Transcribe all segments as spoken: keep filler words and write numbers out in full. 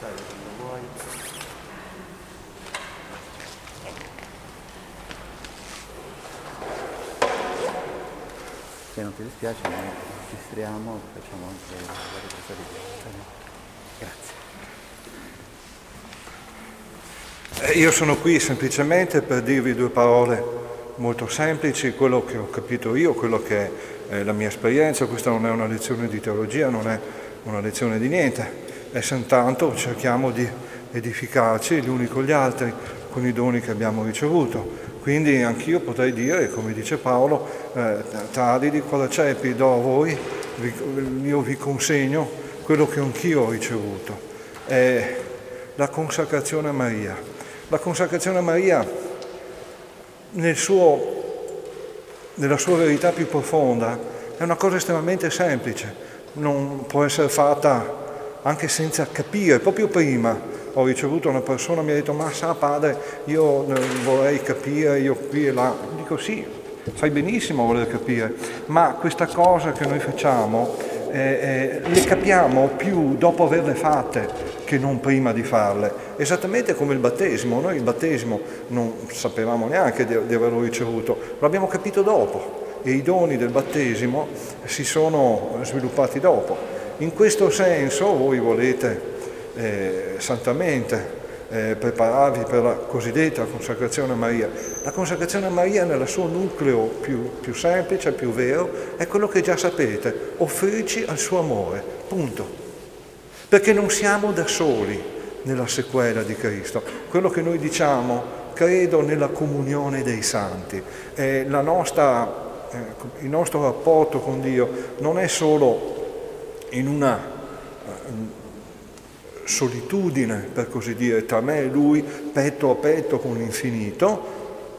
Se non ti dispiace, noi registriamo, facciamo anche la ripresa di Grazie. Io sono qui semplicemente per dirvi due parole molto semplici, quello che ho capito io, quello che è la mia esperienza. Questa non è una lezione di teologia, non è una lezione di niente, è soltanto cerchiamo di edificarci gli uni con gli altri, con i doni che abbiamo ricevuto. Quindi anch'io potrei dire, come dice Paolo, eh, Tadidi, quadracepi, do a voi, vi, io vi consegno quello che anch'io ho ricevuto, è la consacrazione a Maria. La consacrazione a Maria, nel suo, nella sua verità più profonda, è una cosa estremamente semplice, non può essere fatta anche senza capire. Proprio prima ho ricevuto una persona, mi ha detto: ma sa padre, io vorrei capire, io qui e là. Dico sì, fai benissimo a voler capire, ma questa cosa che noi facciamo eh, eh, le capiamo più dopo averle fatte che non prima di farle. Esattamente come il battesimo. Noi il battesimo non sapevamo neanche di, di averlo ricevuto, lo abbiamo capito dopo e i doni del battesimo si sono sviluppati dopo. In questo senso voi volete Eh, santamente eh, prepararvi per la cosiddetta consacrazione a Maria. La consacrazione a Maria nel suo nucleo più, più semplice, più vero, è quello che già sapete: offrirci al suo amore, punto. Perché non siamo da soli nella sequela di Cristo. Quello che noi diciamo: credo nella comunione dei santi. Eh, la nostra, eh, il nostro rapporto con Dio non è solo in una eh, solitudine, per così dire, tra me e lui, petto a petto con l'infinito,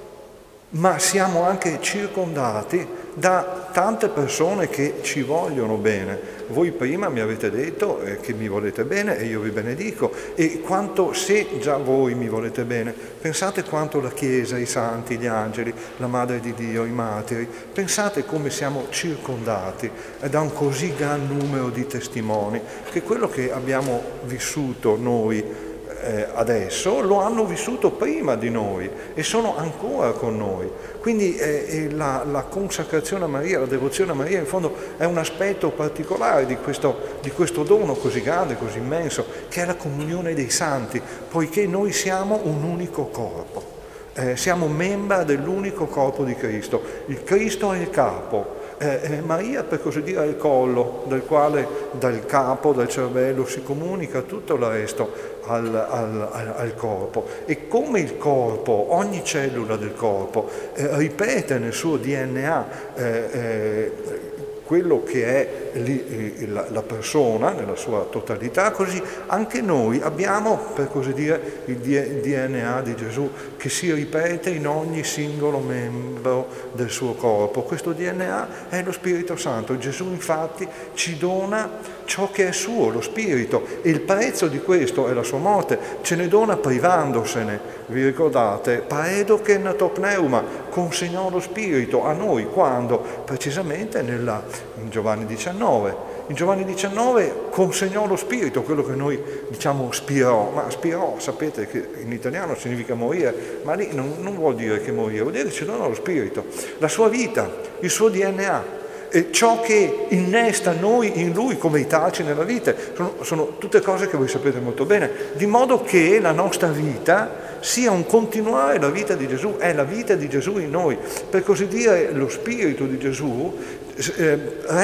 ma siamo anche circondati da tante persone che ci vogliono bene. Voi prima mi avete detto eh, che mi volete bene e io vi benedico, e quanto, se già voi mi volete bene, pensate quanto la Chiesa, i santi, gli angeli, la Madre di Dio, i martiri, pensate come siamo circondati da un così gran numero di testimoni, che quello che abbiamo vissuto noi Eh, adesso lo hanno vissuto prima di noi e sono ancora con noi. Quindi eh, la, la consacrazione a Maria, la devozione a Maria, in fondo è un aspetto particolare di questo, di questo dono così grande, così immenso, che è la comunione dei santi, poiché noi siamo un unico corpo, eh, siamo membra dell'unico corpo di Cristo. Il Cristo è il capo. Eh, Maria, per così dire, è il collo, del quale dal capo, dal cervello si comunica tutto il resto al, al, al corpo. E come il corpo, ogni cellula del corpo eh, ripete nel suo D N A eh, eh, quello che è lì, la, la persona nella sua totalità, così anche noi abbiamo, per così dire, il D N A di Gesù che si ripete in ogni singolo membro del suo corpo. Questo D N A è lo Spirito Santo. Gesù infatti ci dona ciò che è suo, lo Spirito, e il prezzo di questo è la sua morte. Ce ne dona privandosene. Vi ricordate? Paedoken to pneuma, consegnò lo Spirito a noi, quando? Precisamente nella, in Giovanni diciannove. In Giovanni diciannove consegnò lo Spirito, quello che noi diciamo spirò, ma spirò, sapete che in italiano significa morire, ma lì non, non vuol dire che morire, vuol dire che ci donò lo Spirito, la sua vita, il suo D N A. E ciò che innesta noi in lui come i taci nella vite, sono, sono tutte cose che voi sapete molto bene, di modo che la nostra vita sia un continuare la vita di Gesù, è la vita di Gesù in noi. Per così dire, lo Spirito di Gesù eh,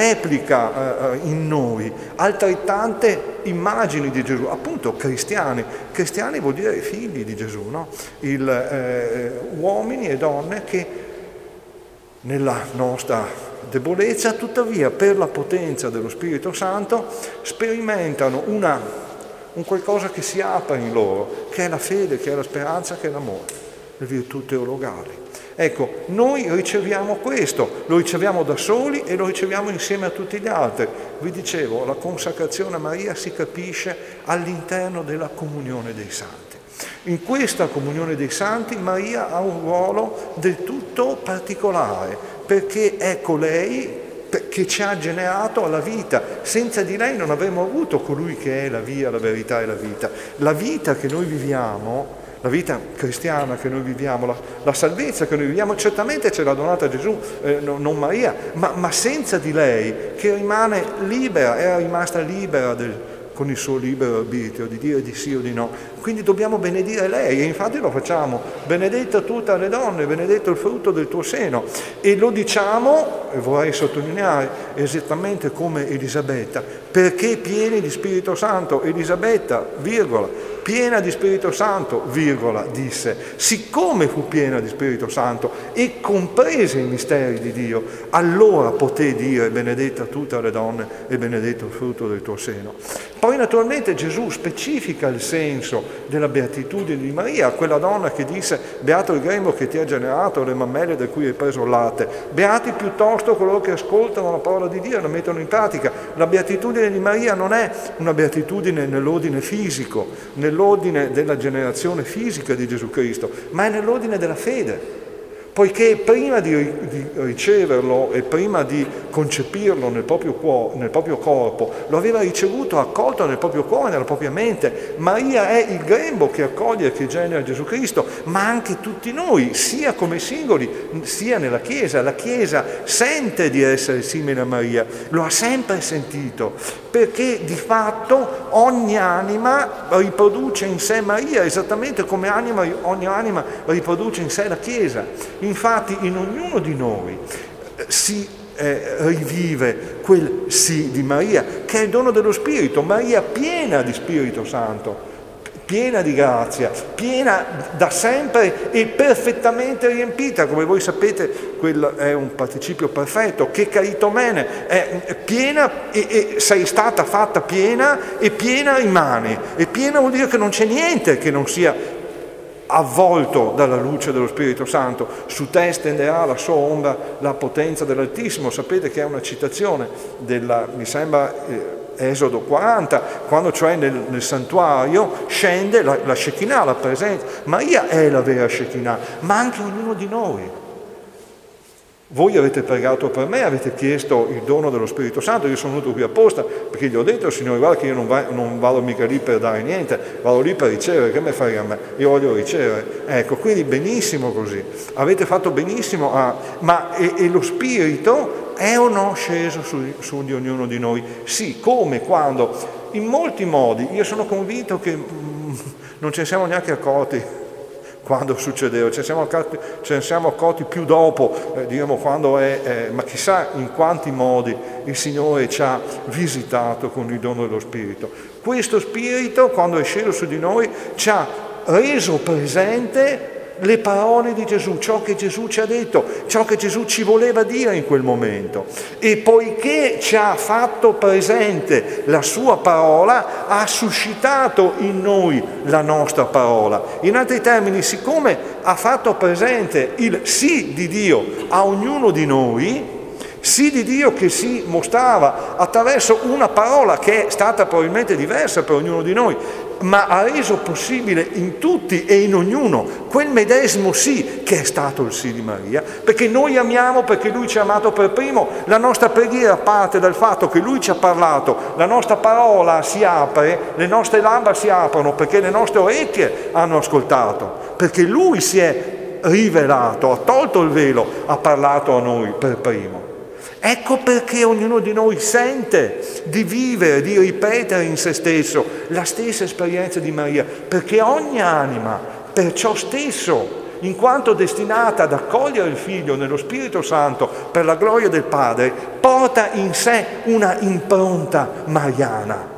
replica eh, in noi altrettante immagini di Gesù, appunto cristiani. Cristiani vuol dire figli di Gesù, no? Il, eh, uomini e donne che nella nostra debolezza, tuttavia, per la potenza dello Spirito Santo, sperimentano una, un qualcosa che si apre in loro, che è la fede, che è la speranza, che è l'amore, le virtù teologali. Ecco, noi riceviamo questo, lo riceviamo da soli e lo riceviamo insieme a tutti gli altri. Vi dicevo, la consacrazione a Maria si capisce all'interno della comunione dei santi. In questa comunione dei santi Maria ha un ruolo del tutto particolare, perché è colei che ci ha generato alla vita. Senza di lei non avremmo avuto colui che è la via, la verità e la vita. La vita che noi viviamo, la vita cristiana che noi viviamo, la, la salvezza che noi viviamo, certamente ce l'ha donata Gesù, eh, no, non Maria, ma, ma senza di lei, che rimane libera, era rimasta libera del, con il suo libero arbitrio di dire di sì o di no. Quindi dobbiamo benedire lei, e infatti lo facciamo: benedetta tu tra le donne, benedetto il frutto del tuo seno. E lo diciamo, e vorrei sottolineare, esattamente come Elisabetta, perché pieni di Spirito Santo. Elisabetta, virgola, piena di Spirito Santo, virgola, disse, siccome fu piena di Spirito Santo e comprese i misteri di Dio, allora poté dire: benedetta tu tra le donne e benedetto il frutto del tuo seno. Poi naturalmente Gesù specifica il senso della beatitudine di Maria, quella donna che disse: beato il grembo che ti ha generato, le mammelle da cui hai preso il latte. Beati piuttosto coloro che ascoltano la parola di Dio e la mettono in pratica. La beatitudine di Maria non è una beatitudine nell'ordine fisico, nell'ordine della generazione fisica di Gesù Cristo, ma è nell'ordine della fede. Poiché prima di, di riceverlo e prima di concepirlo nel proprio, cuore, nel proprio corpo, lo aveva ricevuto, accolto nel proprio cuore, nella propria mente. Maria è il grembo che accoglie e che genera Gesù Cristo, ma anche tutti noi, sia come singoli, sia nella Chiesa. La Chiesa sente di essere simile a Maria, lo ha sempre sentito, perché di fatto ogni anima riproduce in sé Maria, esattamente come anima, ogni anima riproduce in sé la Chiesa. Infatti in ognuno di noi si eh, rivive quel sì di Maria, che è il dono dello Spirito. Maria piena di Spirito Santo, piena di grazia, piena da sempre e perfettamente riempita. Come voi sapete, quello è un participio perfetto, che caritomene, è piena e, e sei stata fatta piena e piena rimane. E piena vuol dire che non c'è niente che non sia avvolto dalla luce dello Spirito Santo. Su te stenderà la sua ombra la potenza dell'Altissimo. Sapete che è una citazione della, mi sembra, eh, Esodo quaranta, quando cioè nel, nel santuario scende la, la Shekinah, la presenza. Maria è la vera Shekinah, ma anche ognuno di noi. Voi avete pregato per me, avete chiesto il dono dello Spirito Santo. Io sono venuto qui apposta perché gli ho detto: Signore, guarda che io non, va, non vado mica lì per dare niente, vado lì per ricevere. Che me fai a me? Io voglio ricevere. Ecco, quindi benissimo così, avete fatto benissimo a... ma e, e lo Spirito è o no sceso su, su di ognuno di noi? Sì, come, quando? In molti modi. Io sono convinto che mm, non ce ne siamo neanche accorti quando succedeva, ce ne siamo accorti, ce ne siamo accorti più dopo, eh, diciamo quando è, eh, ma chissà in quanti modi il Signore ci ha visitato con il dono dello Spirito. Questo Spirito, quando è sceso su di noi, ci ha reso presente le parole di Gesù, ciò che Gesù ci ha detto, ciò che Gesù ci voleva dire in quel momento. E poiché ci ha fatto presente la sua parola, ha suscitato in noi la nostra parola. In altri termini, siccome ha fatto presente il sì di Dio a ognuno di noi, sì di Dio che si mostrava attraverso una parola che è stata probabilmente diversa per ognuno di noi, ma ha reso possibile in tutti e in ognuno quel medesimo sì che è stato il sì di Maria, perché noi amiamo perché Lui ci ha amato per primo. La nostra preghiera parte dal fatto che Lui ci ha parlato, la nostra parola si apre, le nostre labbra si aprono perché le nostre orecchie hanno ascoltato, perché Lui si è rivelato, ha tolto il velo, ha parlato a noi per primo. Ecco perché ognuno di noi sente di vivere, di ripetere in se stesso la stessa esperienza di Maria, perché ogni anima, per ciò stesso, in quanto destinata ad accogliere il Figlio nello Spirito Santo per la gloria del Padre, porta in sé una impronta mariana.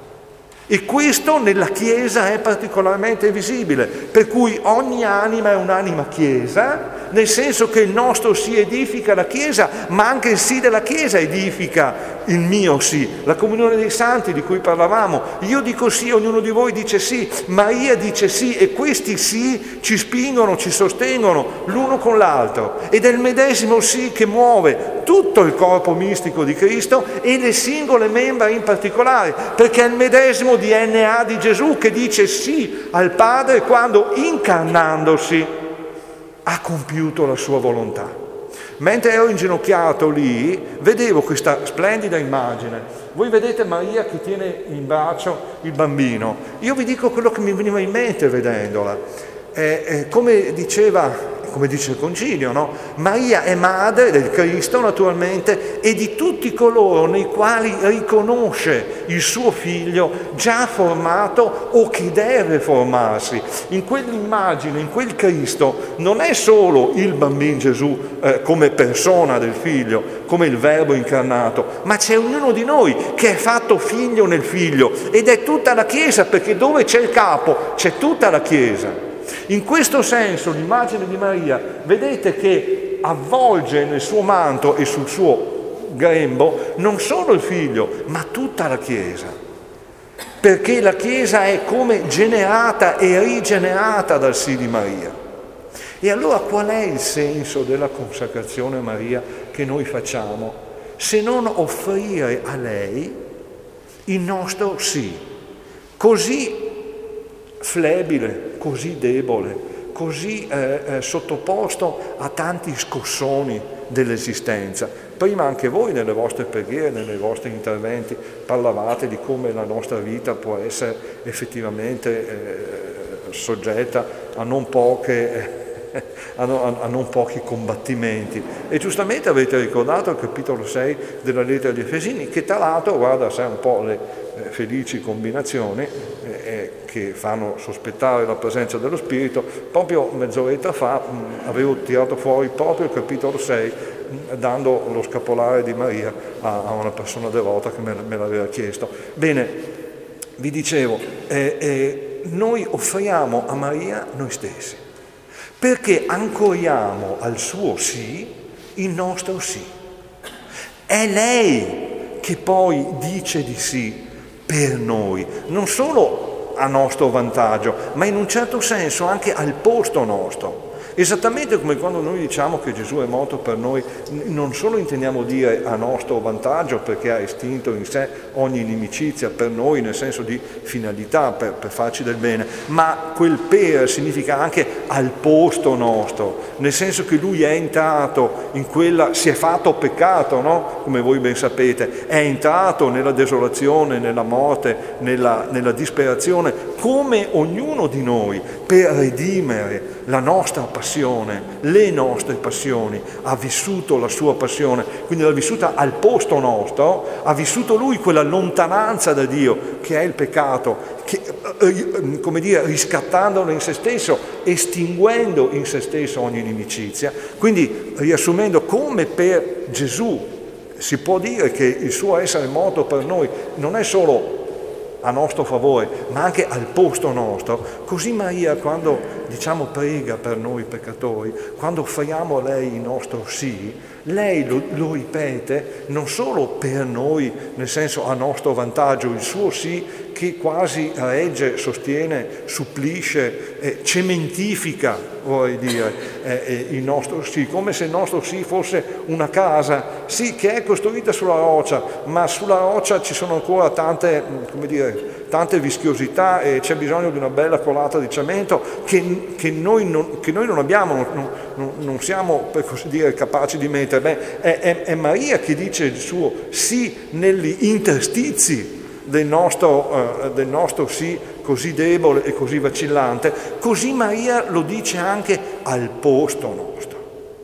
E questo nella Chiesa è particolarmente visibile, per cui ogni anima è un'anima Chiesa, nel senso che il nostro sì edifica la Chiesa, ma anche il sì della Chiesa edifica il mio sì. La comunione dei santi di cui parlavamo, io dico sì, ognuno di voi dice sì, Maria dice sì, e questi sì ci spingono, ci sostengono l'uno con l'altro, ed è il medesimo sì che muove tutto il corpo mistico di Cristo e le singole membra in particolare, perché è il medesimo D N A di Gesù che dice sì al Padre quando, incarnandosi, ha compiuto la sua volontà. Mentre ero inginocchiato lì, vedevo questa splendida immagine. Voi vedete Maria che tiene in braccio il bambino. Io vi dico quello che mi veniva in mente vedendola. Eh, eh, come diceva, come dice il Concilio, no? Maria è madre del Cristo, naturalmente, e di tutti coloro nei quali riconosce il suo figlio già formato o che deve formarsi. In quell'immagine, in quel Cristo, non è solo il bambino Gesù eh, come persona del figlio, come il Verbo incarnato, ma c'è ognuno di noi che è fatto figlio nel figlio, ed è tutta la Chiesa, perché dove c'è il capo c'è tutta la Chiesa. In questo senso l'immagine di Maria, vedete che avvolge nel suo manto e sul suo grembo non solo il figlio, ma tutta la Chiesa, perché la Chiesa è come generata e rigenerata dal sì di Maria. E allora qual è il senso della consacrazione a Maria che noi facciamo, se non offrire a lei il nostro sì, così flebile, così debole, così eh, eh, sottoposto a tanti scossoni dell'esistenza. Prima anche voi nelle vostre preghiere, nei vostri interventi parlavate di come la nostra vita può essere effettivamente eh, soggetta a non poche... A non, a non pochi combattimenti, e giustamente avete ricordato il capitolo sei della lettera agli Efesini, che tra l'altro guarda sai un po' le eh, felici combinazioni eh, che fanno sospettare la presenza dello Spirito. Proprio mezz'oretta fa mh, avevo tirato fuori proprio il capitolo sei mh, dando lo scapolare di Maria a, a una persona devota che me, me l'aveva chiesto. Bene, vi dicevo, eh, eh, noi offriamo a Maria noi stessi, perché ancoriamo al suo sì il nostro sì. È lei che poi dice di sì per noi, non solo a nostro vantaggio, ma in un certo senso anche al posto nostro. Esattamente come quando noi diciamo che Gesù è morto per noi, non solo intendiamo dire a nostro vantaggio, perché ha estinto in sé ogni inimicizia per noi, nel senso di finalità, per, per farci del bene, ma quel per significa anche al posto nostro, nel senso che lui è entrato in quella, si è fatto peccato, no? Come voi ben sapete, è entrato nella desolazione, nella morte, nella, nella disperazione, come ognuno di noi, per redimere la nostra passione, le nostre passioni, ha vissuto la sua passione, quindi l'ha vissuta al posto nostro, ha vissuto lui quella lontananza da Dio che è il peccato, che, come dire, riscattandolo in se stesso, estinguendo in se stesso ogni inimicizia. Quindi, riassumendo, come per Gesù si può dire che il suo essere morto per noi non è solo a nostro favore, ma anche al posto nostro, così Maria, quando diciamo prega per noi peccatori, quando offriamo a lei il nostro sì, lei lo, lo ripete non solo per noi, nel senso a nostro vantaggio, il suo sì che quasi regge, sostiene, supplisce, eh, cementifica, vorrei dire, eh, eh, il nostro sì, come se il nostro sì fosse una casa, sì, che è costruita sulla roccia, ma sulla roccia ci sono ancora tante, come dire, tante vischiosità e c'è bisogno di una bella colata di cemento che, che, noi, non, che noi non abbiamo, non, non, non siamo, per così dire, capaci di mettere. Beh, è, è, è Maria che dice il suo sì negli interstizi del nostro, uh, del nostro sì così debole e così vacillante, così Maria lo dice anche al posto nostro,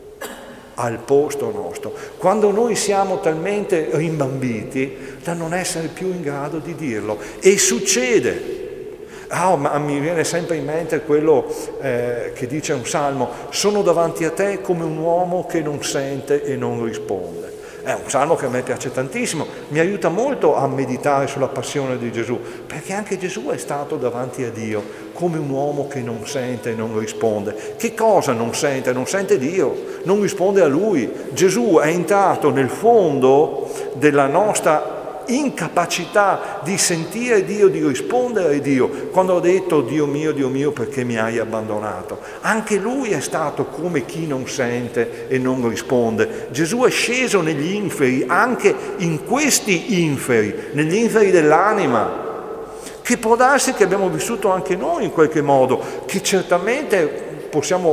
al posto nostro, quando noi siamo talmente rimbambiti da non essere più in grado di dirlo. E succede. Oh, ma mi viene sempre in mente quello eh, che dice un salmo: sono davanti a te come un uomo che non sente e non risponde. È un salmo che a me piace tantissimo, mi aiuta molto a meditare sulla passione di Gesù, perché anche Gesù è stato davanti a Dio come un uomo che non sente e non risponde. Che cosa non sente? Non sente Dio, non risponde a Lui. Gesù è entrato nel fondo della nostra incapacità di sentire Dio, di rispondere a Dio, quando ha detto: Dio mio, Dio mio, perché mi hai abbandonato? Anche lui è stato come chi non sente e non risponde. Gesù è sceso negli inferi, anche in questi inferi, negli inferi dell'anima, che può darsi che abbiamo vissuto anche noi in qualche modo, che certamente possiamo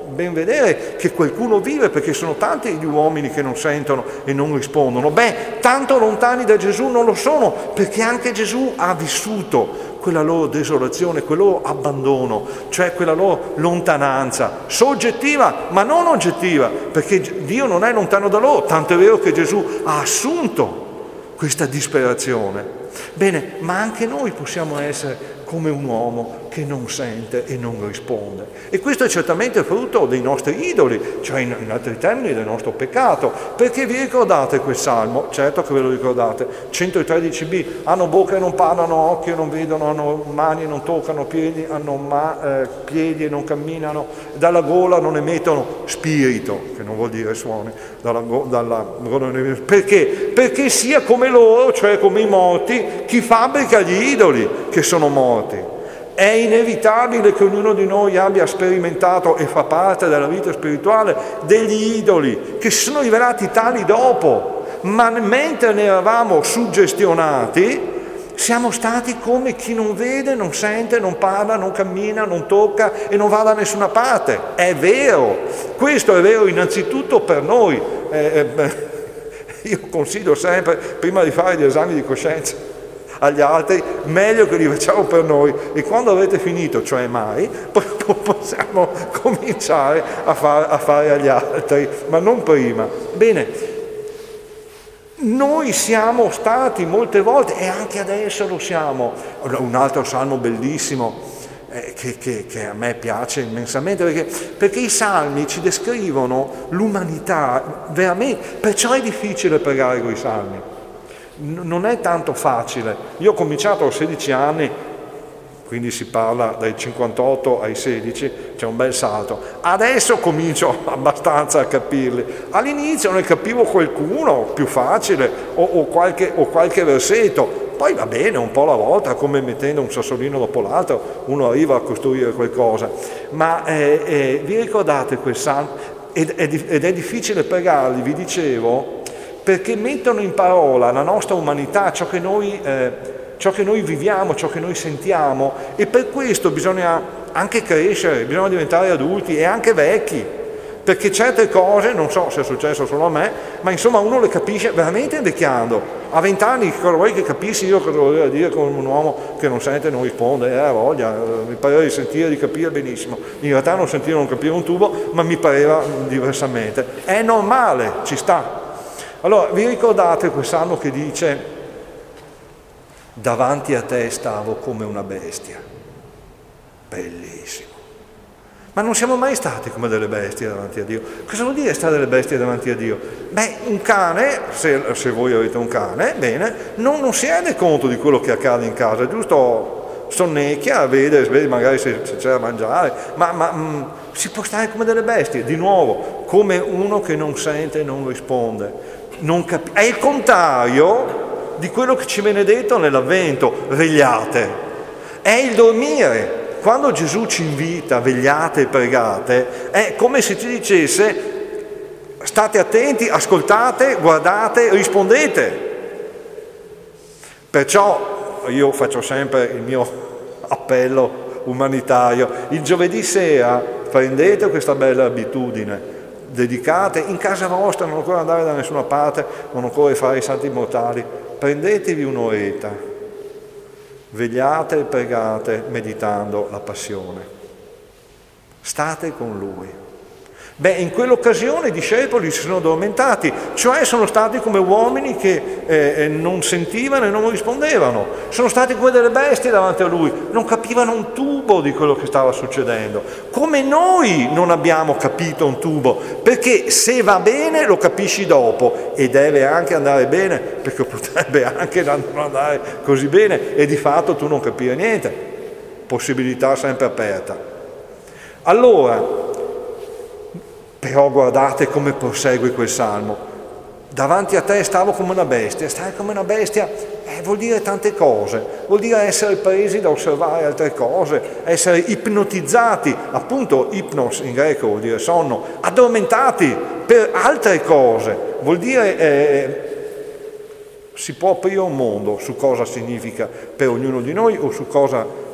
ben vedere che qualcuno vive, perché sono tanti gli uomini che non sentono e non rispondono. Beh, tanto lontani da Gesù non lo sono, perché anche Gesù ha vissuto quella loro desolazione, quel loro abbandono, cioè quella loro lontananza, soggettiva ma non oggettiva, perché Dio non è lontano da loro, tanto è vero che Gesù ha assunto questa disperazione. Bene, ma anche noi possiamo essere come un uomo che non sente e non risponde. E questo è certamente frutto dei nostri idoli, cioè in, in altri termini del nostro peccato. Perché vi ricordate quel salmo? Certo che ve lo ricordate. centotredici b, hanno bocca e non parlano, occhi e non vedono, hanno mani e non toccano, piedi, hanno ma, eh, piedi e non camminano, dalla gola non emettono spirito, che non vuol dire suoni, dalla, dalla gola non emettono. Perché? Perché sia come loro, cioè come i morti, chi fabbrica gli idoli che sono morti. È inevitabile che ognuno di noi abbia sperimentato e fa parte della vita spirituale degli idoli che si sono rivelati tali dopo, ma mentre ne eravamo suggestionati siamo stati come chi non vede, non sente, non parla, non cammina, non tocca e non va da nessuna parte. È vero, questo è vero innanzitutto per noi. Eh, eh, io consiglio sempre, prima di fare gli esami di coscienza agli altri, meglio che li facciamo per noi, e quando avete finito, cioè mai, poi possiamo cominciare a fare, a fare agli altri, ma non prima. Bene, noi siamo stati molte volte, e anche adesso lo siamo, un altro salmo bellissimo eh, che, che, che a me piace immensamente, perché, perché i salmi ci descrivono l'umanità veramente, perciò è difficile pregare con i salmi. Non è tanto facile. Io ho cominciato a sedici anni, quindi si parla dai cinquantotto ai sedici, c'è un bel salto. Adesso comincio abbastanza a capirli. All'inizio ne capivo qualcuno, più facile, o, o, qualche, o qualche versetto. Poi va bene, un po' alla volta, come mettendo un sassolino dopo l'altro, uno arriva a costruire qualcosa. Ma eh, eh, vi ricordate quel salmo? Ed, ed è difficile pregarli, vi dicevo, perché mettono in parola la nostra umanità, ciò che noi, eh, ciò che noi viviamo, ciò che noi sentiamo, e per questo bisogna anche crescere, bisogna diventare adulti e anche vecchi, perché certe cose, non so se è successo solo a me, ma insomma uno le capisce veramente invecchiando. A vent'anni cosa vuoi che capissi io cosa voleva dire con un uomo che non sente e non risponde? Era voglia, mi pareva di sentire e di capire benissimo. In realtà non sentire e non capire un tubo, ma mi pareva diversamente. È normale, ci sta. Allora, vi ricordate quel salmo che dice: davanti a te stavo come una bestia? Bellissimo. Ma non siamo mai stati come delle bestie davanti a Dio. Cosa vuol dire stare delle bestie davanti a Dio? Beh, un cane, se, se voi avete un cane, bene, non, non si rende conto di quello che accade in casa, giusto? Sonnecchia, vede, vede magari se, se c'è da mangiare, ma, ma mh, si può stare come delle bestie, di nuovo, come uno che non sente e non risponde. Non capi- è il contrario di quello che ci viene detto nell'Avvento, vegliate. È il dormire. Quando Gesù ci invita, vegliate e pregate, è come se ci dicesse: state attenti, ascoltate, guardate, rispondete. Perciò io faccio sempre il mio appello umanitario: il giovedì sera prendete questa bella abitudine, dedicate in casa vostra, non occorre andare da nessuna parte, non occorre fare i santi mortali, prendetevi un'oretta, vegliate e pregate meditando la passione, state con Lui. Beh, in quell'occasione i discepoli si sono addormentati, cioè sono stati come uomini che eh, non sentivano e non rispondevano, sono stati come delle bestie davanti a Lui, non capivano un tubo di quello che stava succedendo, come noi non abbiamo capito un tubo, perché se va bene lo capisci dopo, e deve anche andare bene, perché potrebbe anche non andare così bene e di fatto tu non capire niente, possibilità sempre aperta. Allora, però guardate come prosegue quel salmo: davanti a te stavo come una bestia. Stare come una bestia eh, vuol dire tante cose, vuol dire essere presi da osservare altre cose, essere ipnotizzati, appunto ipnos in greco vuol dire sonno, addormentati per altre cose, vuol dire eh, si può aprire un mondo su cosa significa per ognuno di noi o su cosa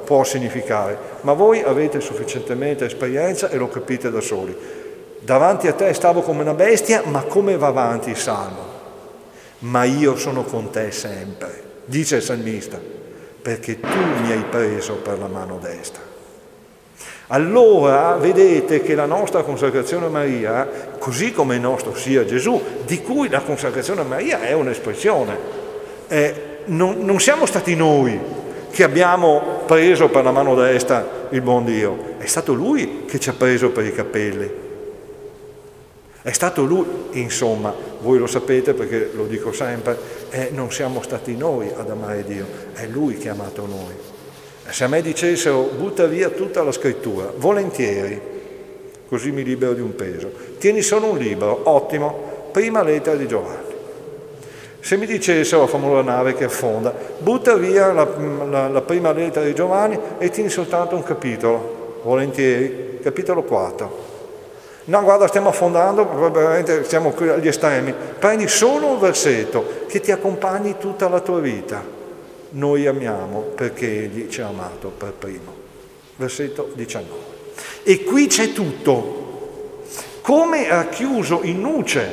può significare, ma voi avete sufficientemente esperienza e lo capite da soli. Davanti a te stavo come una bestia, ma come va avanti il Salmo? Ma io sono con te sempre, dice il salmista, perché tu mi hai preso per la mano destra. Allora vedete che la nostra consacrazione a Maria, così come il nostro sì a Gesù, di cui la consacrazione a Maria è un'espressione, eh, non, non siamo stati noi che abbiamo preso per la mano destra il buon Dio, è stato Lui che ci ha preso per i capelli. È stato Lui, insomma, voi lo sapete perché lo dico sempre, eh, non siamo stati noi ad amare Dio, è Lui che ha amato noi. Se a me dicessero butta via tutta la scrittura, volentieri, così mi libero di un peso. Tieni solo un libro, ottimo, prima lettera di Giovanni. Se mi dicessero la famosa nave che affonda, butta via la, la, la prima lettera di Giovanni e tieni soltanto un capitolo, volentieri, capitolo quattro. No, guarda, stiamo affondando, veramente siamo qui agli estremi. Prendi solo un versetto che ti accompagni tutta la tua vita. Noi amiamo perché Egli ci ha amato per primo. Versetto diciannove. E qui c'è tutto, come racchiuso in nuce.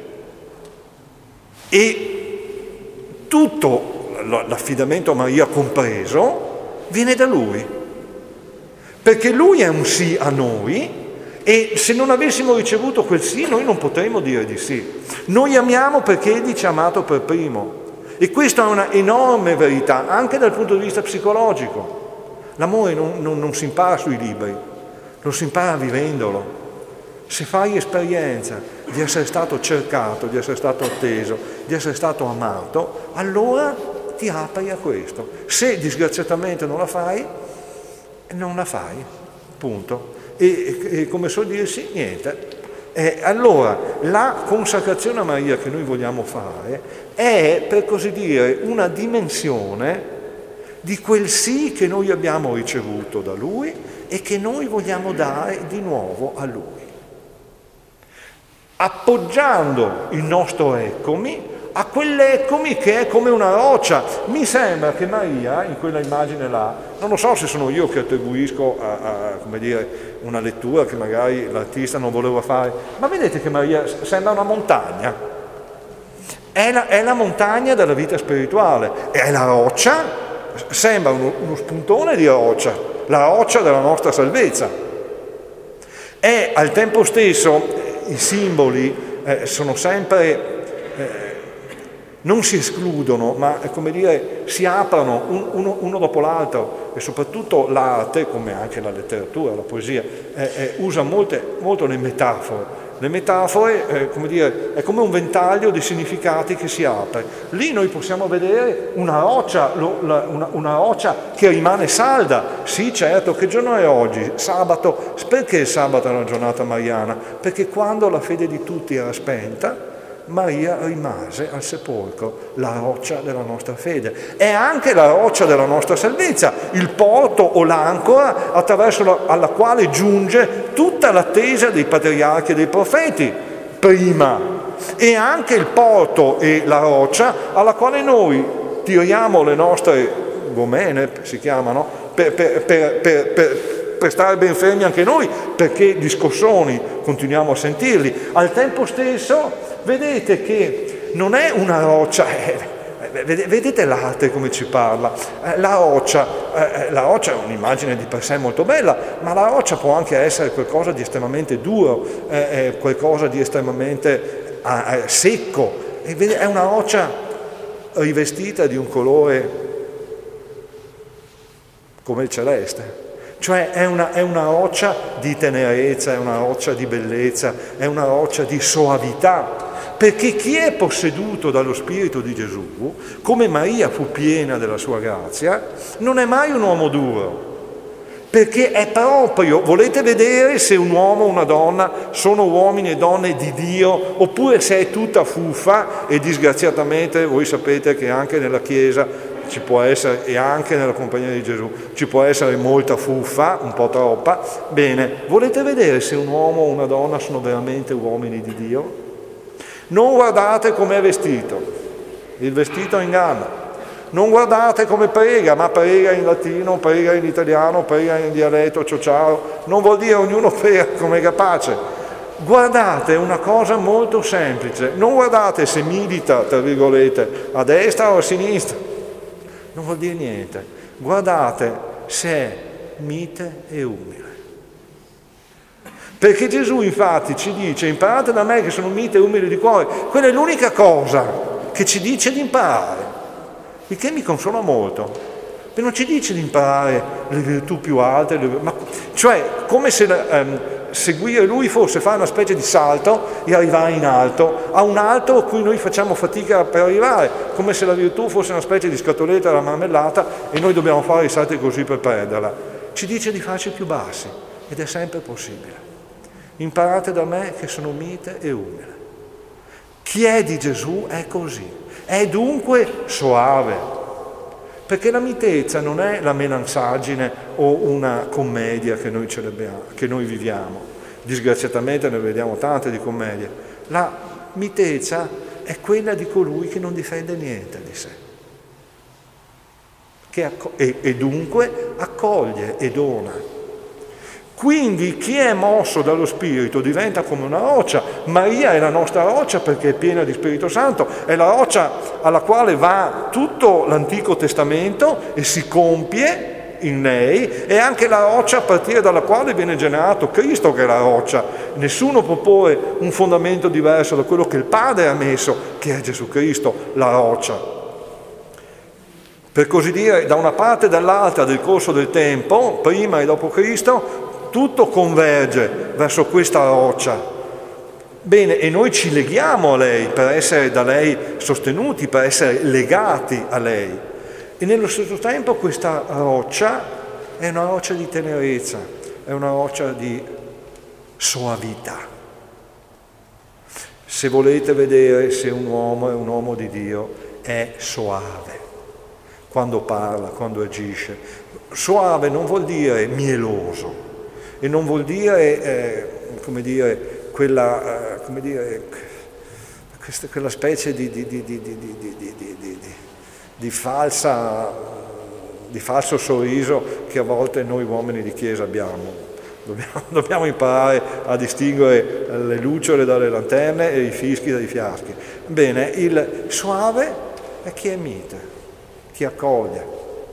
E tutto, l'affidamento a Maria compreso, viene da Lui. Perché Lui è un sì a noi. E se non avessimo ricevuto quel sì, noi non potremmo dire di sì. Noi amiamo perché Egli ci ha amato per primo. E questa è una enorme verità, anche dal punto di vista psicologico. L'amore non, non, non si impara sui libri, lo si impara vivendolo. Se fai esperienza di essere stato cercato, di essere stato atteso, di essere stato amato, allora ti apri a questo. Se disgraziatamente non la fai, non la fai, punto. E, e come so dirsi, niente. Eh, allora, la consacrazione a Maria che noi vogliamo fare è, per così dire, una dimensione di quel sì che noi abbiamo ricevuto da Lui e che noi vogliamo dare di nuovo a Lui. Appoggiando il nostro eccomi a quell'eccomi che è come una roccia. Mi sembra che Maria, in quella immagine là, non lo so se sono io che attribuisco a, a come dire, una lettura che magari l'artista non voleva fare, ma vedete che Maria sembra una montagna. È la, è la montagna della vita spirituale, è la roccia, sembra uno, uno spuntone di roccia, la roccia della nostra salvezza. È al tempo stesso, i simboli eh, sono sempre... Eh, non si escludono, ma come dire, si aprono un, uno, uno dopo l'altro, e soprattutto l'arte, come anche la letteratura, la poesia, eh, eh, usa molte, molto le metafore. Le metafore, eh, come dire, è come un ventaglio di significati che si apre. Lì noi possiamo vedere una roccia, lo, la, una, una roccia che rimane salda. Sì, certo, che giorno è oggi? Sabato. Perché il sabato è una giornata mariana? Perché quando la fede di tutti era spenta, Maria rimase al sepolcro, la roccia della nostra fede. È anche la roccia della nostra salvezza, il porto o l'ancora attraverso la, alla quale giunge tutta l'attesa dei patriarchi e dei profeti, prima. E anche il porto e la roccia alla quale noi tiriamo le nostre gomene, si chiamano, per, per, per, per, per, per stare ben fermi anche noi, perché gli scossoni continuiamo a sentirli. Al tempo stesso vedete che non è una roccia, eh, vedete l'arte come ci parla, eh, la roccia, eh, la roccia è un'immagine di per sé molto bella, ma la roccia può anche essere qualcosa di estremamente duro, eh, eh, qualcosa di estremamente eh, secco, è una roccia rivestita di un colore come il celeste. Cioè è una, è una roccia di tenerezza, è una roccia di bellezza, è una roccia di soavità, perché chi è posseduto dallo Spirito di Gesù, come Maria fu piena della sua grazia, non è mai un uomo duro, perché è proprio, volete vedere se un uomo o una donna sono uomini e donne di Dio, oppure se è tutta fuffa, e disgraziatamente voi sapete che anche nella Chiesa ci può essere, e anche nella compagnia di Gesù, ci può essere molta fuffa, un po' troppa. Bene, volete vedere se un uomo o una donna sono veramente uomini di Dio? Non guardate com'è vestito, il vestito inganna. non guardate come prega, ma prega in latino, prega in italiano, prega in dialetto ciociaro, non vuol dire ognuno prega come è capace. Guardate una cosa molto semplice, non guardate se milita, tra virgolette, a destra o a sinistra, non vuol dire niente, guardate se è mite e umile. Perché Gesù infatti ci dice: imparate da me che sono mite e umile di cuore. Quella è l'unica cosa che ci dice di imparare, il che mi consola molto. E non ci dice di imparare le virtù più alte, le, ma, cioè come se ehm, seguire lui fosse fare una specie di salto e arrivare in alto, a un alto a cui noi facciamo fatica per arrivare, come se la virtù fosse una specie di scatoletta alla marmellata e noi dobbiamo fare i salti così per prenderla. Ci dice di farci più bassi ed è sempre possibile. Imparate da me che sono mite e umile. Chi è di Gesù è così, è dunque soave, perché la mitezza non è la melanzaggine o una commedia che noi celebriamo, che noi viviamo. Disgraziatamente ne vediamo tante di commedie. La mitezza è quella di colui che non difende niente di sé, che acco- e, e dunque accoglie e dona. Quindi chi è mosso dallo Spirito diventa come una roccia. Maria è la nostra roccia perché è piena di Spirito Santo, è la roccia alla quale va tutto l'Antico Testamento e si compie in lei, è anche la roccia a partire dalla quale viene generato Cristo, che è la roccia. Nessuno può porre un fondamento diverso da quello che il Padre ha messo, che è Gesù Cristo, la roccia. Per così dire, da una parte e dall'altra del corso del tempo, prima e dopo Cristo, tutto converge verso questa roccia. Bene, e noi ci leghiamo a lei per essere da lei sostenuti, per essere legati a lei. E nello stesso tempo questa roccia è una roccia di tenerezza, è una roccia di soavità. Se volete vedere se un uomo è un uomo di Dio, è soave quando parla, quando agisce. Soave non vuol dire mieloso, e non vuol dire, eh, come dire, quella, eh, come dire, questa, quella specie di, di, di, di, di, di, di, di, di, di, falsa, di falso sorriso che a volte noi uomini di Chiesa abbiamo. Dobbiamo, dobbiamo imparare a distinguere le lucciole dalle lanterne e i fischi dai fiaschi. Bene, il soave è chi è mite, chi accoglie.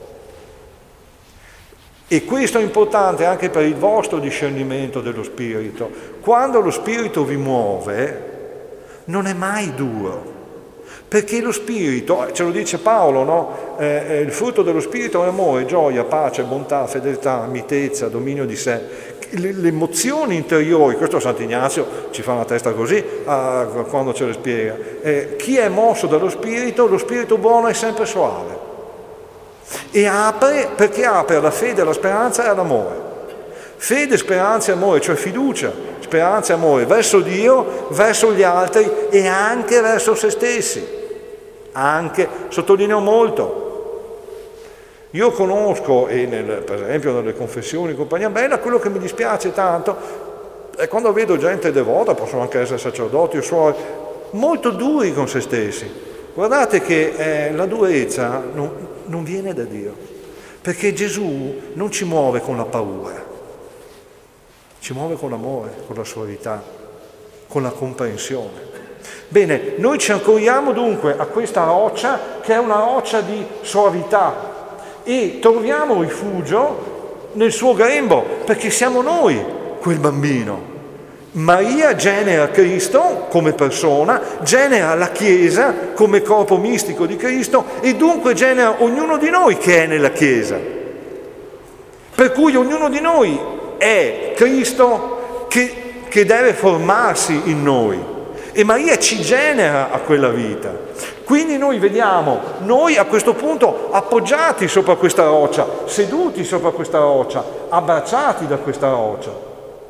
E questo è importante anche per il vostro discernimento dello Spirito. Quando lo Spirito vi muove, non è mai duro, perché lo Spirito, ce lo dice Paolo, no? Eh, il frutto dello Spirito è amore, gioia, pace, bontà, fedeltà, mitezza, dominio di sé. Le, le emozioni interiori, questo Sant'Ignazio ci fa una testa così ah, quando ce le spiega. Eh, chi è mosso dallo Spirito, lo Spirito buono è sempre soave. E apre, perché apre alla fede, alla speranza e all'amore. Fede, speranza e amore, cioè fiducia, speranza e amore verso Dio, verso gli altri e anche verso se stessi. Anche, sottolineo molto. Io conosco, e nel, per esempio nelle confessioni in compagnia bella, quello che mi dispiace tanto è quando vedo gente devota, possono anche essere sacerdoti o suori, molto duri con se stessi. Guardate che eh, la durezza non, non viene da Dio, perché Gesù non ci muove con la paura, ci muove con l'amore, con la suavità, con la comprensione. Bene, noi ci anchoriamo dunque a questa roccia che è una roccia di suavità e troviamo rifugio nel suo grembo, perché siamo noi quel bambino. Maria genera Cristo come persona, genera la Chiesa come corpo mistico di Cristo e dunque genera ognuno di noi che è nella Chiesa. Per cui ognuno di noi è Cristo che, che deve formarsi in noi e Maria ci genera a quella vita. Quindi noi vediamo, noi a questo punto appoggiati sopra questa roccia, seduti sopra questa roccia, abbracciati da questa roccia.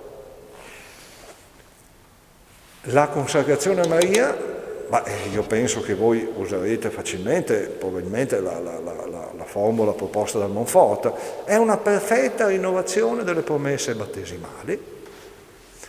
La consacrazione a Maria, ma io penso che voi userete facilmente, probabilmente la, la, la, la formula proposta dal Monfort, è una perfetta rinnovazione delle promesse battesimali,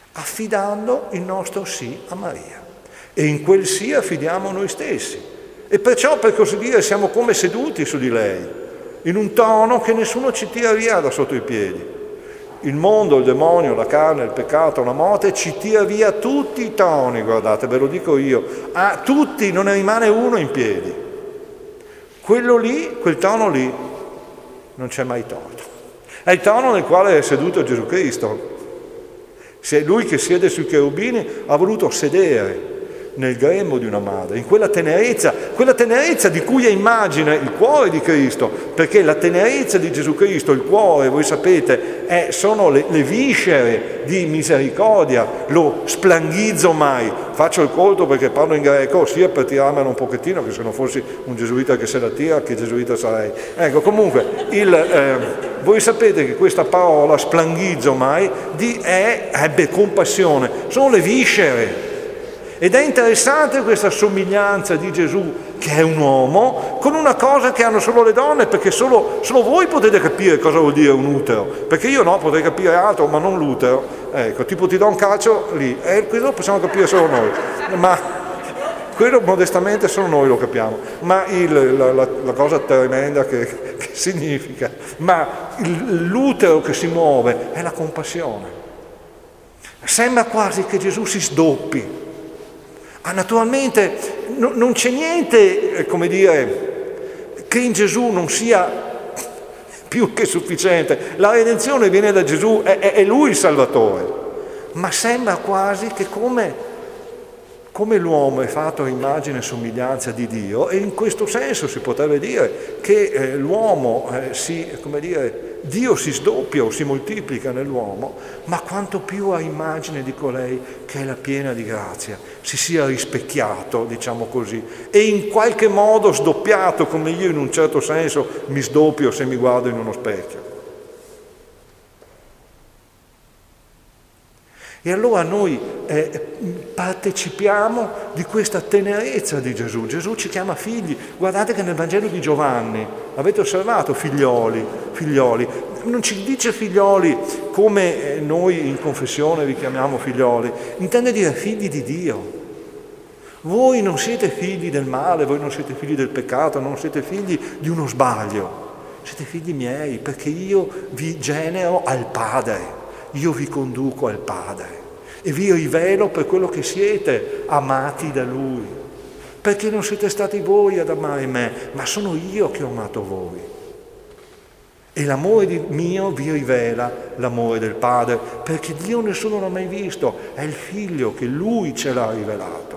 affidando il nostro sì a Maria. E in quel sì affidiamo noi stessi. E perciò, per così dire, siamo come seduti su di lei, in un tono che nessuno ci tira via da sotto i piedi. Il mondo, il demonio, la carne, il peccato, la morte ci tira via tutti i toni, guardate, ve lo dico io, a tutti, non ne rimane uno in piedi. Quello lì, quel tono lì, non c'è mai torto. È il tono nel quale è seduto Gesù Cristo. Se lui che siede sui cherubini ha voluto sedere nel grembo di una madre, in quella tenerezza, quella tenerezza di cui è immagine il cuore di Cristo, perché la tenerezza di Gesù Cristo, il cuore, voi sapete, è, sono le, le viscere di misericordia, lo splangizomai. Faccio il colto perché parlo in greco, sia per tirarmelo un pochettino, che se non fossi un gesuita che se la tira, che gesuita sarei. Ecco, comunque, il, eh, voi sapete che questa parola, splangizomai, di è, ebbe compassione, sono le viscere. Ed è interessante questa somiglianza di Gesù, che è un uomo, con una cosa che hanno solo le donne, perché solo, solo voi potete capire cosa vuol dire un utero, perché io no, potrei capire altro, ma non l'utero. Ecco, tipo ti do un calcio lì, e eh, questo lo possiamo capire solo noi, ma quello modestamente solo noi lo capiamo. Ma il, la, la, la cosa tremenda che, che significa, ma il, l'utero che si muove è la compassione. Sembra quasi che Gesù si sdoppi. Ah, naturalmente no, non c'è niente, eh, come dire, che in Gesù non sia più che sufficiente. La redenzione viene da Gesù, è, è, è Lui il Salvatore. Ma sembra quasi che come, come l'uomo è fatto a immagine e somiglianza di Dio, e in questo senso si potrebbe dire che eh, l'uomo eh, si, come dire, Dio si sdoppia o si moltiplica nell'uomo, ma quanto più a immagine di colei che è la piena di grazia, si sia rispecchiato, diciamo così, e in qualche modo sdoppiato, come io in un certo senso mi sdoppio se mi guardo in uno specchio. E allora noi eh, partecipiamo di questa tenerezza di Gesù. Gesù ci chiama figli. Guardate che nel Vangelo di Giovanni, avete osservato, figlioli, figlioli, non ci dice figlioli come noi in confessione vi chiamiamo figlioli, intende dire figli di Dio. Voi non siete figli del male, voi non siete figli del peccato, non siete figli di uno sbaglio, siete figli miei, perché io vi genero al Padre. Io vi conduco al Padre e vi rivelo per quello che siete, amati da Lui, perché non siete stati voi ad amare me, ma sono io che ho amato voi. E l'amore mio vi rivela l'amore del Padre, perché Dio nessuno l'ha mai visto, è il Figlio che Lui ce l'ha rivelato.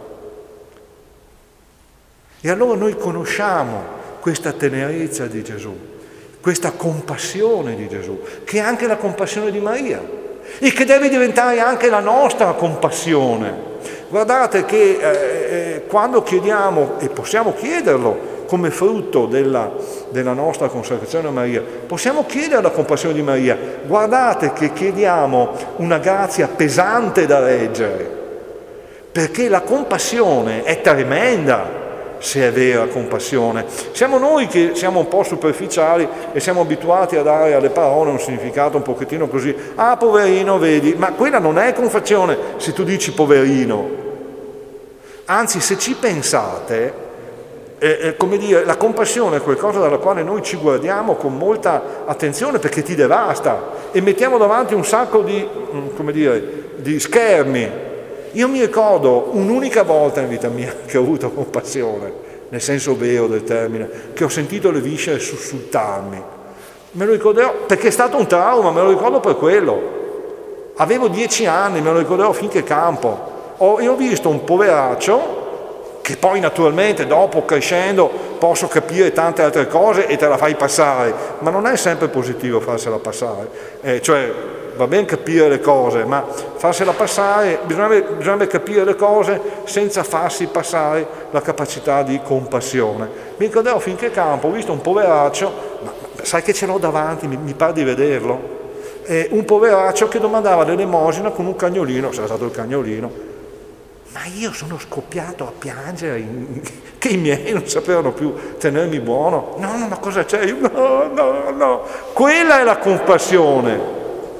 E allora noi conosciamo questa tenerezza di Gesù, questa compassione di Gesù, che è anche la compassione di Maria, e che deve diventare anche la nostra compassione. Guardate che eh, quando chiediamo, e possiamo chiederlo come frutto della, della nostra consacrazione a Maria, possiamo chiedere la compassione di Maria. Guardate che chiediamo una grazia pesante da reggere, perché la compassione è tremenda. Se è vera compassione. Siamo noi che siamo un po' superficiali e siamo abituati a dare alle parole un significato un pochettino così, ah poverino vedi, ma quella non è compassione se tu dici poverino. Anzi, se ci pensate, eh, eh, come dire, la compassione è qualcosa dalla quale noi ci guardiamo con molta attenzione perché ti devasta e mettiamo davanti un sacco di, come dire, di schermi. Io mi ricordo un'unica volta in vita mia che ho avuto compassione, nel senso vero del termine, che ho sentito le viscere sussultarmi. Me lo ricorderò, perché è stato un trauma, me lo ricordo per quello. Avevo dieci anni, me lo ricorderò finché campo. Ho, io ho visto un poveraccio, che poi naturalmente dopo crescendo posso capire tante altre cose e te la fai passare, ma non è sempre positivo farsela passare. Eh, cioè, va bene capire le cose, ma farsela passare, bisogna, bisogna capire le cose senza farsi passare la capacità di compassione. Mi ricorderò finché campo, ho visto un poveraccio, ma sai che ce l'ho davanti, mi, mi pare di vederlo, eh, un poveraccio che domandava l'elemosina con un cagnolino, c'era stato il cagnolino, ma io sono scoppiato a piangere, che i miei non sapevano più tenermi buono. No, no, ma cosa c'è? Io, no, no, no, quella è la compassione.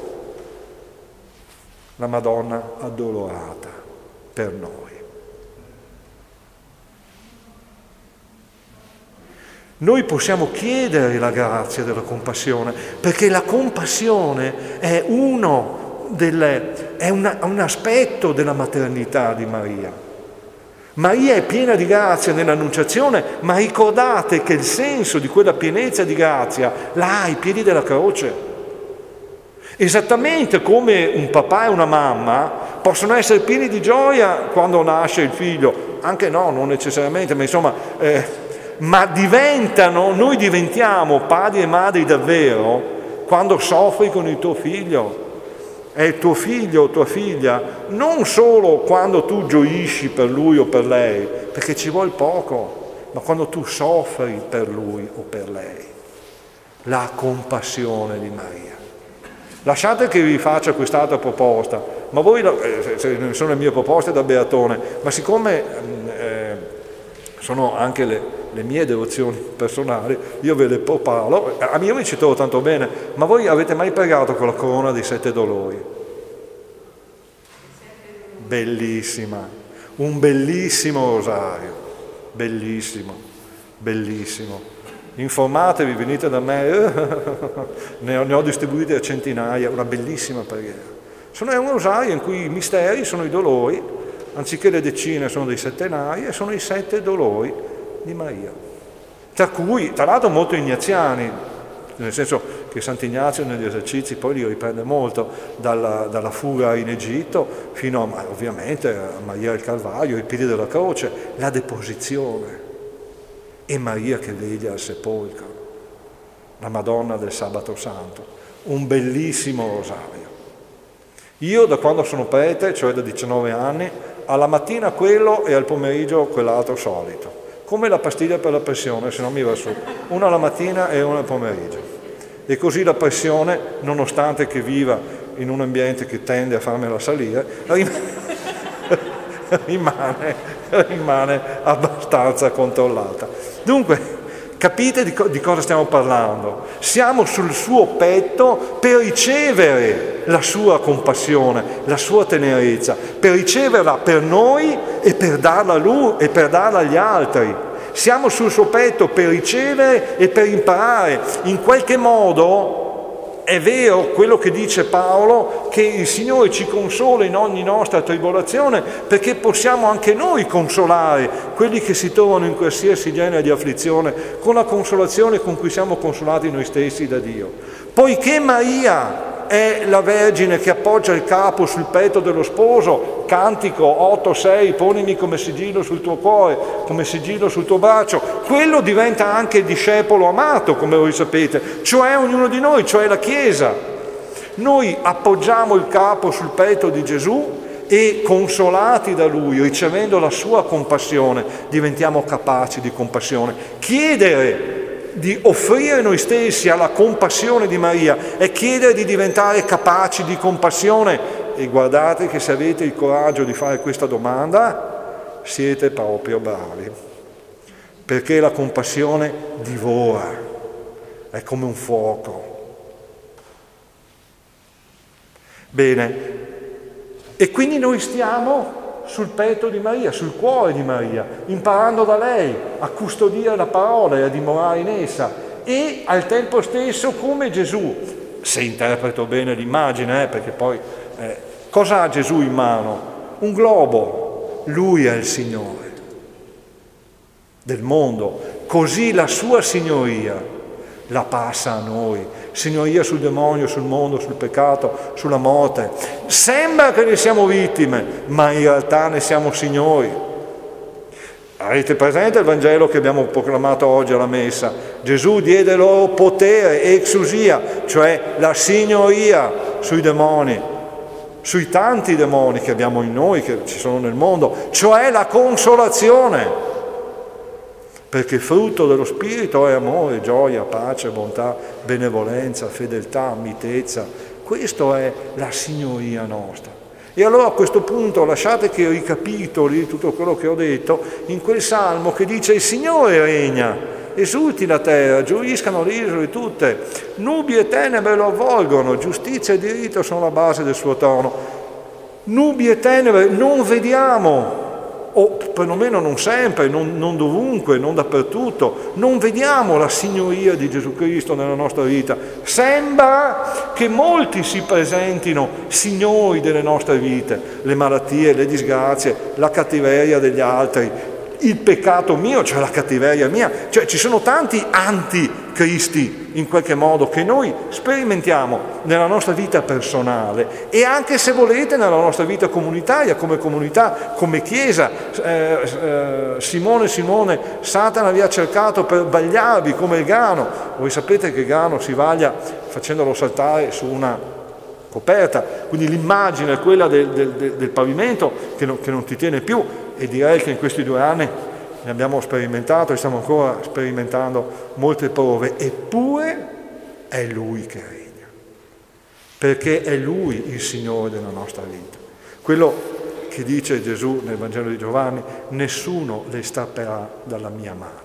La Madonna addolorata per noi. Noi possiamo chiedere la grazia della compassione, perché la compassione è uno delle, è una, un aspetto della maternità di Maria. Maria è piena di grazia nell'annunciazione, ma ricordate che il senso di quella pienezza di grazia l'ha ai piedi della croce. Esattamente come un papà e una mamma possono essere pieni di gioia quando nasce il figlio, anche no, non necessariamente, ma insomma, eh, ma diventano, noi diventiamo padri e madri davvero quando soffri con il tuo figlio. È il tuo figlio o tua figlia, non solo quando tu gioisci per lui o per lei, perché ci vuole poco, ma quando tu soffri per lui o per lei. La compassione di Maria. Lasciate che vi faccia quest'altra proposta, ma voi, eh, se ne sono le mie proposte da beatone, ma siccome eh, sono anche le, le mie devozioni personali, io ve le propalo, a me mi ci trovo tanto bene, ma voi avete mai pregato con la corona dei sette dolori? Bellissima, un bellissimo rosario, bellissimo, bellissimo. Informatevi, venite da me, ne ho, ne ho distribuiti a centinaia, una bellissima preghiera. Sono, è un rosario in cui i misteri sono i dolori, anziché le decine sono dei settenari, e sono i sette dolori di Maria. Tra cui, tra l'altro molto ignaziani, nel senso che Sant'Ignazio negli esercizi poi li riprende molto, dalla, dalla fuga in Egitto fino a, ovviamente, a Maria del Calvario, ai piedi della croce, la deposizione. E Maria che veglia al sepolcro, la Madonna del Sabato Santo, un bellissimo rosario. Io da quando sono prete, cioè da diciannove anni, alla mattina quello e al pomeriggio quell'altro solito, come la pastiglia per la pressione, se non mi va su, una alla mattina e una al pomeriggio. E così la pressione, nonostante che viva in un ambiente che tende a farmela salire, rimane, rimane abbastanza controllata. Dunque, capite di, co- di cosa stiamo parlando? Siamo sul suo petto per ricevere la sua compassione, la sua tenerezza, per riceverla per noi e per darla a lui e per darla agli altri. Siamo sul suo petto per ricevere e per imparare. In qualche modo è vero quello che dice Paolo, che il Signore ci consola in ogni nostra tribolazione, perché possiamo anche noi consolare quelli che si trovano in qualsiasi genere di afflizione con la consolazione con cui siamo consolati noi stessi da Dio. Poiché Maria è la Vergine che appoggia il capo sul petto dello sposo, Cantico otto sei, ponimi come sigillo sul tuo cuore, come sigillo sul tuo braccio, quello diventa anche il discepolo amato, come voi sapete, cioè ognuno di noi, cioè la Chiesa. Noi appoggiamo il capo sul petto di Gesù e consolati da Lui, ricevendo la sua compassione, diventiamo capaci di compassione. Chiedere di offrire noi stessi alla compassione di Maria è chiedere di diventare capaci di compassione. E guardate che se avete il coraggio di fare questa domanda siete proprio bravi, perché la compassione divora, è come un fuoco. Bene, e quindi noi stiamo sul petto di Maria, sul cuore di Maria, imparando da lei a custodire la parola e a dimorare in essa, e al tempo stesso come Gesù, se interpreto bene l'immagine, eh, perché poi eh, cosa ha Gesù in mano? Un globo, lui è il Signore del mondo, così la sua signoria la passa a noi, signoria sul demonio, sul mondo, sul peccato, sulla morte. Sembra che ne siamo vittime, ma in realtà ne siamo signori. Avete presente il Vangelo che abbiamo proclamato oggi alla Messa? Gesù diede loro potere, exousia, cioè la signoria sui demoni, sui tanti demoni che abbiamo in noi, che ci sono nel mondo, cioè la consolazione. Perché il frutto dello Spirito è amore, gioia, pace, bontà, benevolenza, fedeltà, mitezza. Questa è la signoria nostra. E allora a questo punto lasciate che ricapitoli tutto quello che ho detto in quel salmo che dice: il Signore regna, esulti la terra, gioiscano le isole tutte, nubi e tenebre lo avvolgono, giustizia e diritto sono la base del suo trono. Nubi e tenebre non vediamo o perlomeno non sempre, non, non dovunque, non dappertutto, non vediamo la signoria di Gesù Cristo nella nostra vita. Sembra che molti si presentino signori delle nostre vite, le malattie, le disgrazie, la cattiveria degli altri, il peccato mio, cioè la cattiveria mia, cioè ci sono tanti anticristi in qualche modo che noi sperimentiamo nella nostra vita personale e anche, se volete, nella nostra vita comunitaria, come comunità, come chiesa. eh, eh, Simone Simone, Satana vi ha cercato per vagliarvi come il grano. Voi sapete che il grano si vaglia facendolo saltare su una coperta, quindi l'immagine è quella del, del, del pavimento che non, che non ti tiene più, e direi che in questi due anni ne abbiamo sperimentato e stiamo ancora sperimentando molte prove, eppure è Lui che regna, perché è Lui il Signore della nostra vita. Quello che dice Gesù nel Vangelo di Giovanni: nessuno le strapperà dalla mia mano.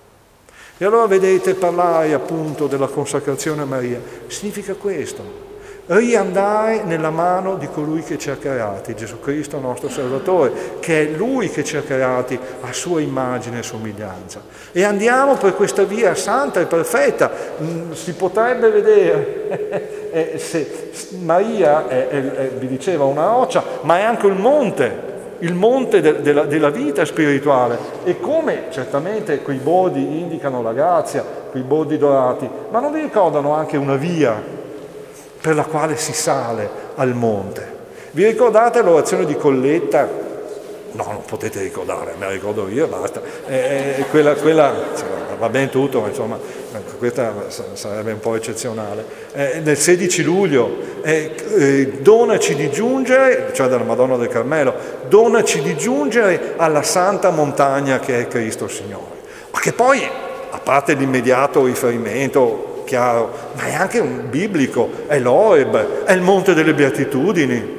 E allora vedete, parlare appunto della consacrazione a Maria significa questo: riandare nella mano di colui che ci ha creati, Gesù Cristo nostro Salvatore, che è Lui che ci ha creati a sua immagine e somiglianza. E andiamo per questa via santa e perfetta. Si potrebbe vedere, eh, se Maria è, è, è, vi diceva, una roccia, ma è anche il monte, il monte de, de la, della vita spirituale. E come certamente quei bordi indicano la grazia, quei bordi dorati, ma non vi ricordano anche una via per la quale si sale al monte? Vi ricordate l'orazione di Colletta? No, non potete ricordare, me la ricordo io e basta. Eh, quella, quella va bene tutto, ma insomma, questa sarebbe un po' eccezionale. Eh, nel sedici luglio, eh, eh, donaci di giungere, cioè dalla Madonna del Carmelo, donaci di giungere alla santa montagna che è Cristo Signore. Ma che poi, a parte l'immediato riferimento chiaro, ma è anche un biblico, è l'Oreb, è il Monte delle Beatitudini,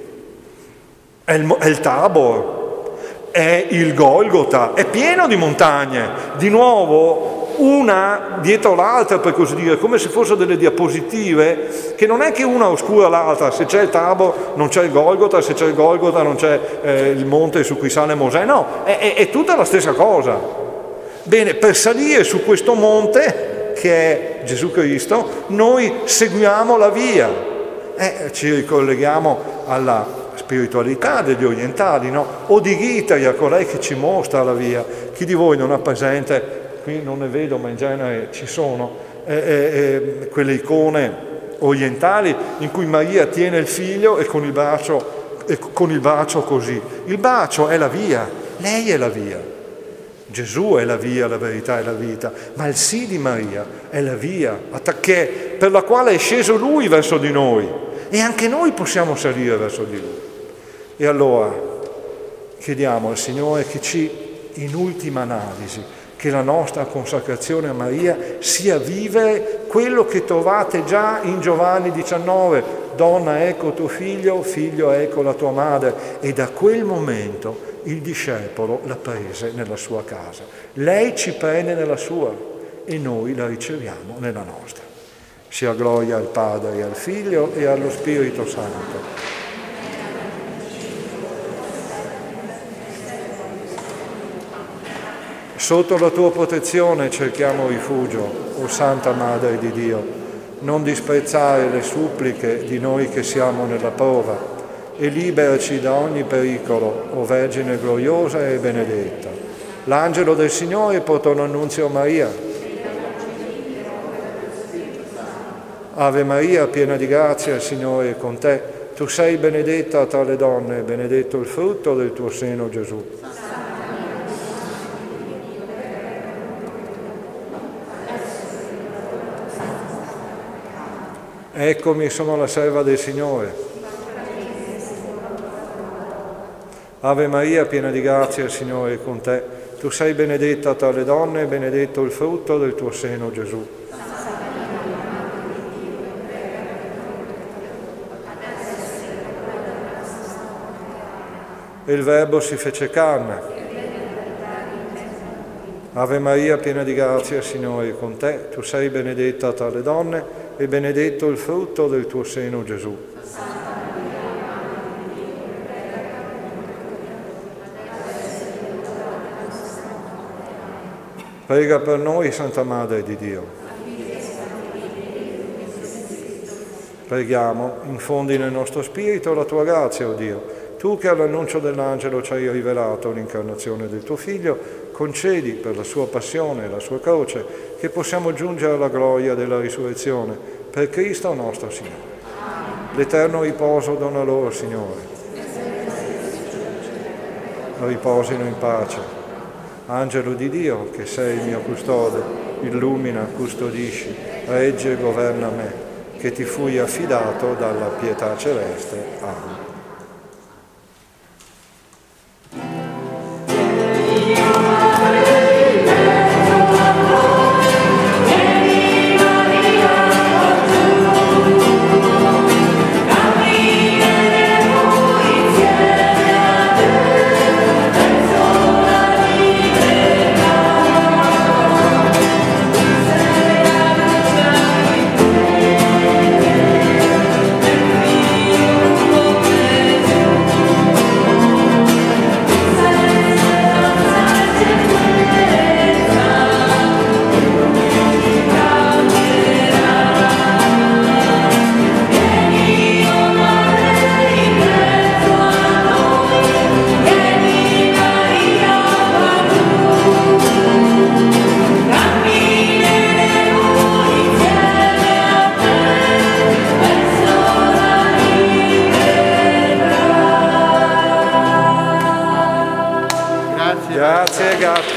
è il, è il Tabor, è il Golgota, è pieno di montagne, di nuovo una dietro l'altra, per così dire, come se fossero delle diapositive, che non è che una oscura l'altra. Se c'è il Tabor non c'è il Golgota, se c'è il Golgota non c'è eh, il monte su cui sale Mosè, no, è, è, è tutta la stessa cosa. Bene, per salire su questo monte, che è Gesù Cristo, noi seguiamo la via, eh, ci ricolleghiamo alla spiritualità degli orientali, no? Odigitaria, colei che ci mostra la via. Chi di voi non ha presente, qui non ne vedo ma in genere ci sono, eh, eh, quelle icone orientali in cui Maria tiene il figlio e con il braccio, e con il braccio così. Il braccio è la via, lei è la via. Gesù è la via, la verità e la vita, ma il sì di Maria è la via che, per la quale è sceso Lui verso di noi, e anche noi possiamo salire verso di Lui. E allora chiediamo al Signore che ci, in ultima analisi, che la nostra consacrazione a Maria sia vivere quello che trovate già in Giovanni diciannove: donna, ecco tuo figlio, figlio, ecco la tua madre. E da quel momento il discepolo la prese nella sua casa. Lei ci prende nella sua e noi la riceviamo nella nostra. Sia gloria al Padre e al Figlio e allo Spirito Santo. Sotto la tua protezione cerchiamo rifugio, o Santa Madre di Dio. Non disprezzare le suppliche di noi che siamo nella prova, e liberaci da ogni pericolo, o Vergine gloriosa e benedetta. L'angelo del Signore portò un annunzio a Maria. Ave Maria, piena di grazia, il Signore è con te. Tu sei benedetta tra le donne, e benedetto il frutto del tuo seno, Gesù. Eccomi, sono la serva del Signore. Ave Maria, piena di grazia, il Signore è con te. Tu sei benedetta tra le donne e benedetto il frutto del tuo seno, Gesù. E il Verbo si fece carne. Ave Maria, piena di grazia, il Signore è con te. Tu sei benedetta tra le donne e benedetto il frutto del tuo seno, Gesù. Prega per noi, Santa Madre di Dio. Preghiamo, infondi nel nostro spirito la tua grazia, o Dio. Tu che all'annuncio dell'angelo ci hai rivelato l'incarnazione del tuo Figlio, concedi per la sua passione e la sua croce che possiamo giungere alla gloria della risurrezione. Per Cristo nostro Signore. L'eterno riposo dona loro, Signore. Riposino in pace. Angelo di Dio, che sei il mio custode, illumina, custodisci, regge e governa me, che ti fui affidato dalla pietà celeste. Amen. Grazie, grazie.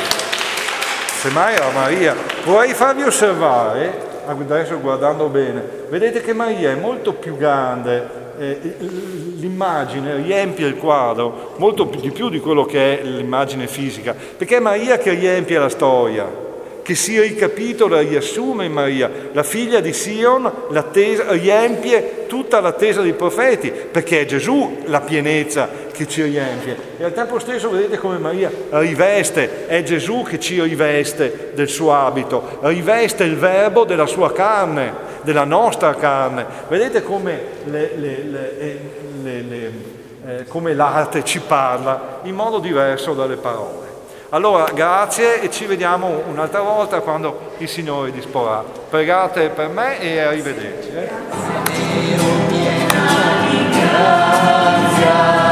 Semmai a Maria, vorrei farvi osservare, adesso guardando bene, vedete che Maria è molto più grande, eh, l'immagine riempie il quadro molto più, di più di quello che è l'immagine fisica, perché è Maria che riempie la storia, che si ricapitola, riassume in Maria. La figlia di Sion l'attesa, riempie tutta l'attesa dei profeti, perché è Gesù la pienezza che ci riempie. E al tempo stesso vedete come Maria riveste, è Gesù che ci riveste del suo abito, riveste il verbo della sua carne, della nostra carne. Vedete come, le, le, le, le, le, eh, come l'arte ci parla in modo diverso dalle parole. Allora, grazie e ci vediamo un'altra volta quando il Signore disporrà. Pregate per me e arrivederci. Eh?